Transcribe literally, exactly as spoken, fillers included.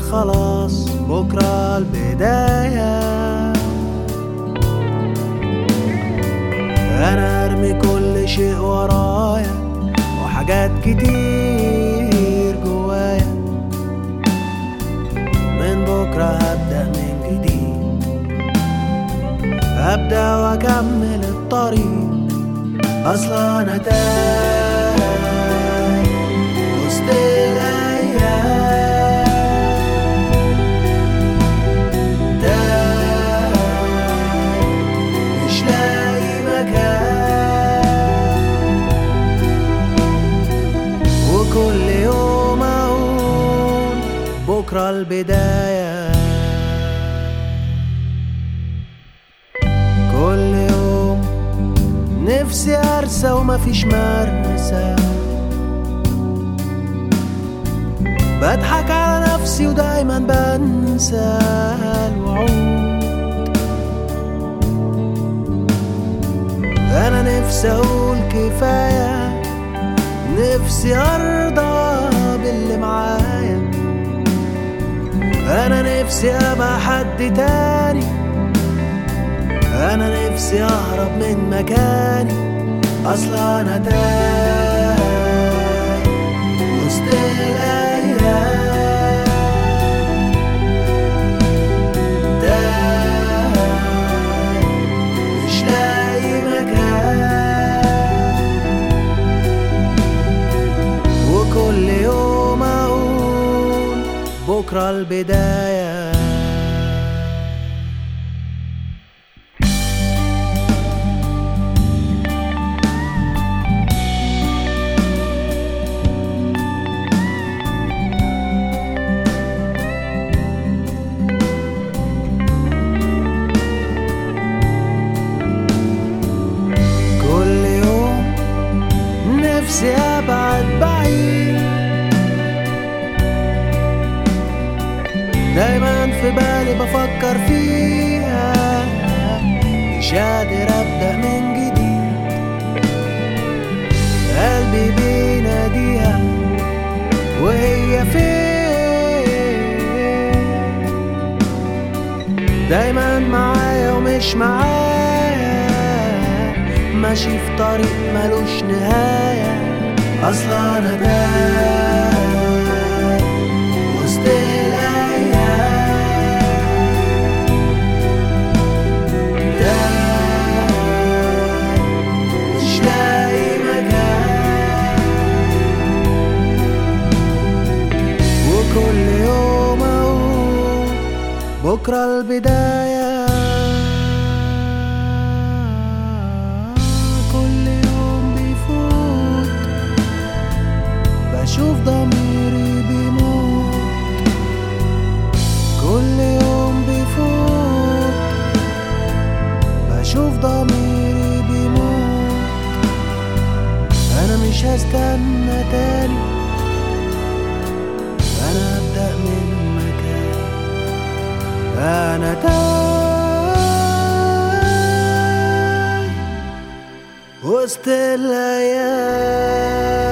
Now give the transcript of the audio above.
خلاص بكرة البداية. أنا أرمي كل شيء ورايا وحاجات كتير جوايا، من بكرة هبدأ من جديد، هبدأ وأكمل الطريق. أصلا أنا تايه وسط الأيام، تايه مش لاقي مكان، وكل يوم أقول بكرة البداية. كل يوم نفسي أرسى ومفيش مرسى، بضحك على نفسي ودايما بنسى الوعود. أنا نفسي أقول كفاية، نفسي أرضى باللي معايا. أنا نفسي أبقى حد تاني، أنا نفسي أهرب من مكاني. أصلا أنا تايه وسط الأيام، تايه مش لاقي مكان، وكل يوم أقول بكرة البداية. نفسي أبعد بعيد، دايما في بالي بفكر فيها، مش قادر أبدأ من جديد. قلبي بيناديها وهي فين، دايما معايا ومش معايا، ماشي في طريق ملوش نهاية. أصلا أنا تايه وسط الأيام، تايه مش لاقي مكان، وكل يوم أقول بكرة البداية. بشوف ضميري بيموت، كل يوم بيفوت، بشوف ضميري بيموت. أنا مش هستنى تاني، أنا أبدأ من مكان. أنا تايه وسط الأيام.